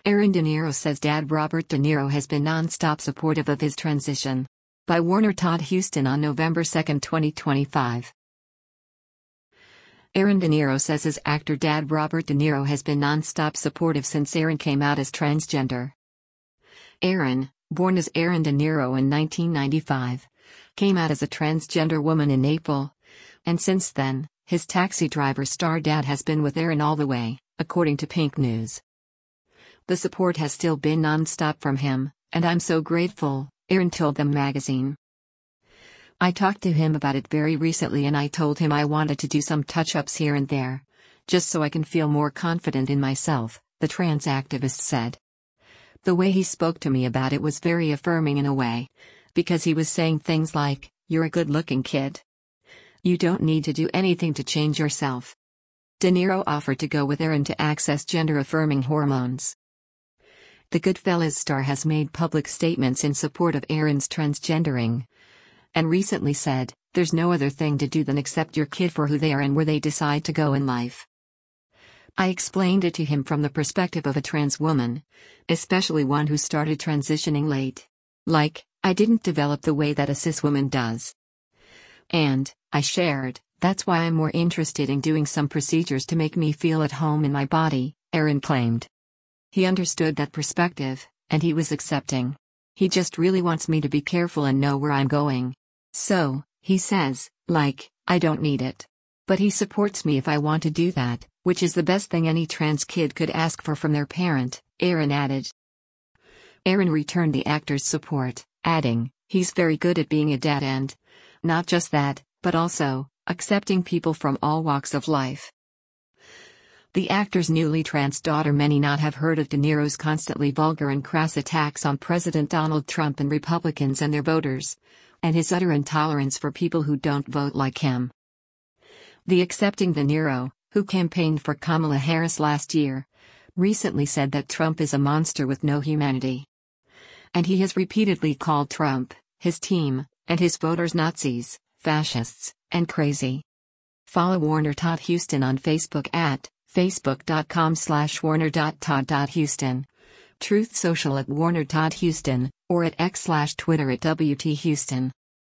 Aaron De Niro says dad Robert De Niro has been non-stop supportive of his transition. By Warner Todd Huston on November 2, 2025. Aaron De Niro says his actor dad Robert De Niro has been non-stop supportive since Aaron came out as transgender. Aaron, born as Aaron De Niro in 1995, came out as a transgender woman in April, and since then, his Taxi Driver star dad has been with Aaron all the way, according to Pink News. The support has still been non-stop from him, and I'm so grateful, Aaron told Them magazine. I talked to him about it very recently and I told him I wanted to do some touch-ups here and there, just so I can feel more confident in myself, the trans activist said. The way he spoke to me about it was very affirming in a way, because he was saying things like, "You're a good-looking kid. You don't need to do anything to change yourself." De Niro offered to go with Aaron to access gender-affirming hormones. The Goodfellas star has made public statements in support of Aaron's transgendering, and recently said, "There's no other thing to do than accept your kid for who they are and where they decide to go in life." I explained it to him from the perspective of a trans woman, especially one who started transitioning late. Like, I didn't develop the way that a cis woman does. And, I shared, that's why I'm more interested in doing some procedures to make me feel at home in my body, Aaron claimed. He understood that perspective, and he was accepting. He just really wants me to be careful and know where I'm going. So, he says, like, I don't need it. But he supports me if I want to do that, which is the best thing any trans kid could ask for from their parent, Aaron added. Aaron returned the actor's support, adding, "He's very good at being a dad and, not just that, but also, accepting people from all walks of life." The actor's newly trans daughter may not have heard of De Niro's constantly vulgar and crass attacks on President Donald Trump and Republicans and their voters, and his utter intolerance for people who don't vote like him. The accepting De Niro, who campaigned for Kamala Harris last year, recently said that Trump is a monster with no humanity. And he has repeatedly called Trump, his team, and his voters Nazis, fascists, and crazy. Follow Warner Todd Huston on Facebook at facebook.com/warner.todd.huston, Truth Social at Warner Todd Huston, or at X/Twitter at WT Huston.